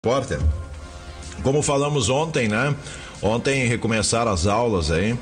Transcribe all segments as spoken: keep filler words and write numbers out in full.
Repórter, como falamos ontem, né? Ontem recomeçaram as aulas aí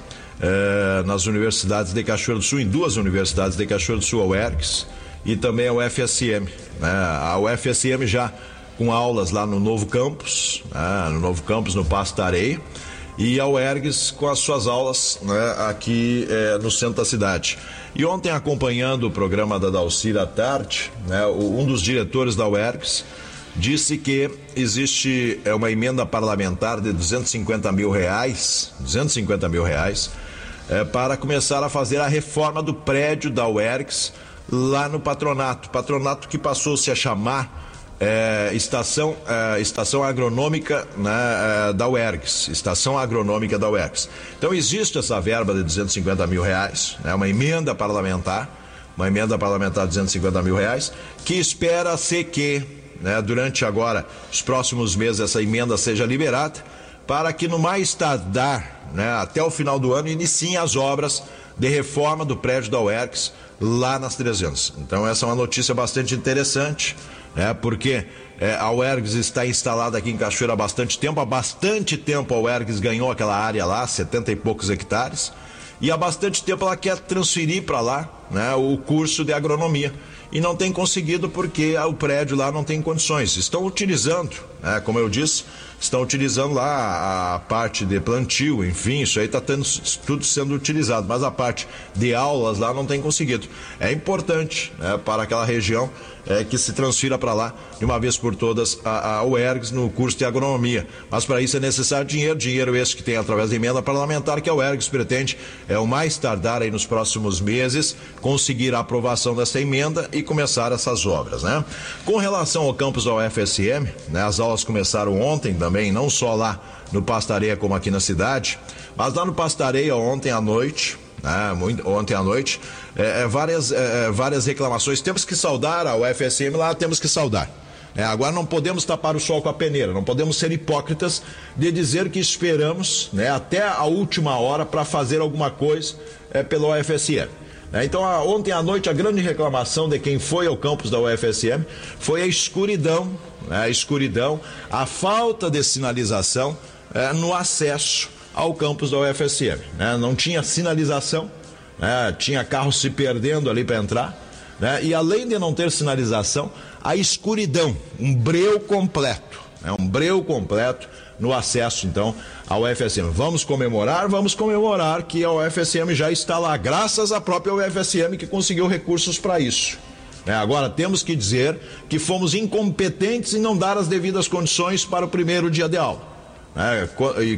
eh, nas universidades de Cachoeira do Sul, em duas universidades de Cachoeira do Sul, a U E R G S e também a U F S M, né? A U F S M já com aulas lá no novo campus, né? No novo campus no Passo da Areia, e a U E R G S com as suas aulas, né, aqui eh, no centro da cidade. E ontem, acompanhando o programa da Dalcira à tarde, né, um dos diretores da U E R G S disse que existe é, uma emenda parlamentar de duzentos e cinquenta mil reais, duzentos e cinquenta mil reais, é, para começar a fazer a reforma do prédio da U E R G S lá no patronato, patronato que passou-se a chamar é, estação, é, estação agronômica, né, é, da U E R G S, estação agronômica da U E R G S. Então existe essa verba de duzentos e cinquenta mil reais, né, uma emenda parlamentar, uma emenda parlamentar de duzentos e cinquenta mil reais, que espera-se que Né, durante agora, os próximos meses, essa emenda seja liberada, para que no mais tardar, né, até o final do ano, iniciem as obras de reforma do prédio da U E R G S lá nas trezentas. Então essa é uma notícia bastante interessante, né, porque é, a U E R G S está instalada aqui em Cachoeira há bastante tempo, há bastante tempo a U E R G S ganhou aquela área lá, setenta e poucos hectares, e há bastante tempo ela quer transferir para lá, né, o curso de agronomia. E não tem conseguido porque o prédio lá não tem condições. Estão utilizando, né, como eu disse, estão utilizando lá a parte de plantio, enfim, isso aí está tudo sendo utilizado, mas a parte de aulas lá não tem conseguido. É importante, né, para aquela região é, que se transfira para lá de uma vez por todas a, a U E R G S no curso de agronomia. Mas para isso é necessário dinheiro, dinheiro esse que tem através da emenda parlamentar que a U E R G S pretende, é o mais tardar aí nos próximos meses, conseguir a aprovação dessa emenda e começar essas obras, né? Com relação ao campus da U F S M, né, as aulas começaram ontem também, não só lá no Passo da Areia como aqui na cidade, mas lá no Passo da Areia ontem à noite, né, muito, ontem à noite, é, é, várias, é, várias reclamações. Temos que saudar a U F S M lá, temos que saudar. É, agora não podemos tapar o sol com a peneira, não podemos ser hipócritas de dizer que esperamos, né, até a última hora para fazer alguma coisa é, pela U F S M. É, então, a, ontem à noite, a grande reclamação de quem foi ao campus da U F S M foi a escuridão, né, a escuridão, a falta de sinalização é, no acesso ao campus da U F S M. Né, não tinha sinalização, né, tinha carros se perdendo ali para entrar, né, e além de não ter sinalização, a escuridão, um breu completo, né, um breu completo no acesso, então, ao U F S M. Vamos comemorar, vamos comemorar que a U F S M já está lá, graças à própria U F S M que conseguiu recursos para isso. É, agora, temos que dizer que fomos incompetentes em não dar as devidas condições para o primeiro dia de aula. É,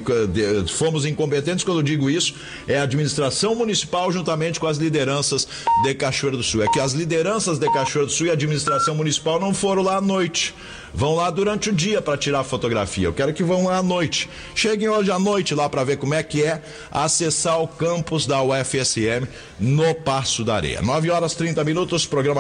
fomos incompetentes, quando eu digo isso, é a administração municipal juntamente com as lideranças de Cachoeira do Sul. É que as lideranças de Cachoeira do Sul e a administração municipal não foram lá à noite, vão lá durante o dia para tirar fotografia. Eu quero que vão lá à noite, cheguem hoje à noite lá para ver como é que é acessar o campus da U F S M no Passo da Areia. nove horas e trinta minutos, programa